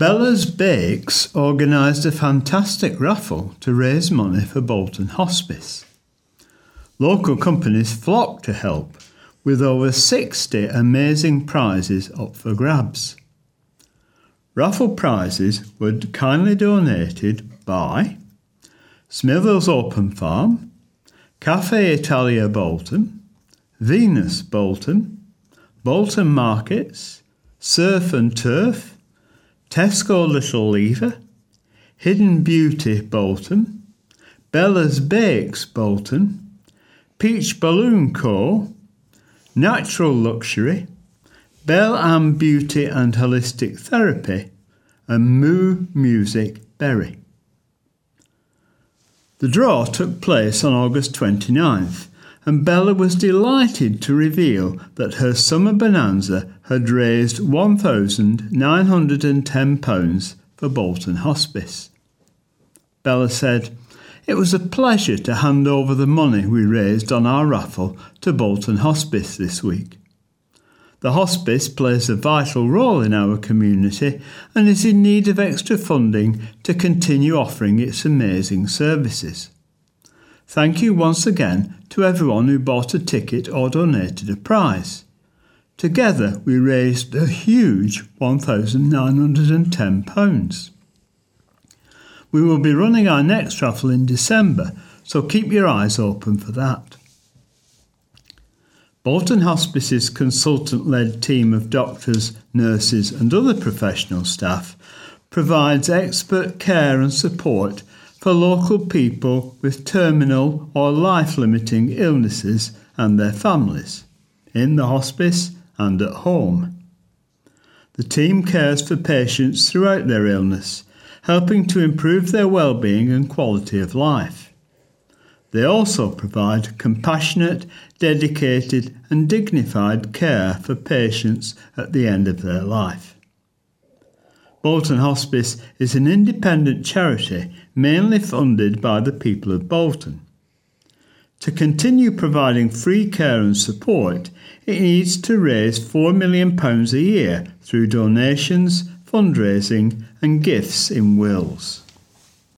Bella's Bakes organised a fantastic raffle to raise money for Bolton Hospice. Local companies flocked to help, with over 60 amazing prizes up for grabs. Raffle prizes were kindly donated by Smithers Open Farm, Cafe Italia Bolton, Venus Bolton, Bolton Markets, Surf and Turf, Tesco Little Lever, Hidden Beauty Bolton, Bella's Bakes Bolton, Peach Balloon Co., Natural Luxury, Belle Ann Beauty and Holistic Therapy, and Moo Music Berry. The draw took place on August 29th, and Bella was delighted to reveal that her summer bonanza had raised £1,910 for Bolton Hospice. Bella said, "It was a pleasure to hand over the money we raised on our raffle to Bolton Hospice this week. The hospice plays a vital role in our community and is in need of extra funding to continue offering its amazing services. Thank you once again to everyone who bought a ticket or donated a prize. Together we raised a huge £1,910. We will be running our next raffle in December, so keep your eyes open for that." Bolton Hospice's consultant-led team of doctors, nurses and other professional staff provides expert care and support for local people with terminal or life-limiting illnesses and their families, in the hospice and at home. The team cares for patients throughout their illness, helping to improve their well-being and quality of life. They also provide compassionate, dedicated and dignified care for patients at the end of their life. Bolton Hospice is an independent charity mainly funded by the people of Bolton. To continue providing free care and support, it needs to raise £4 million a year through donations, fundraising and gifts in wills.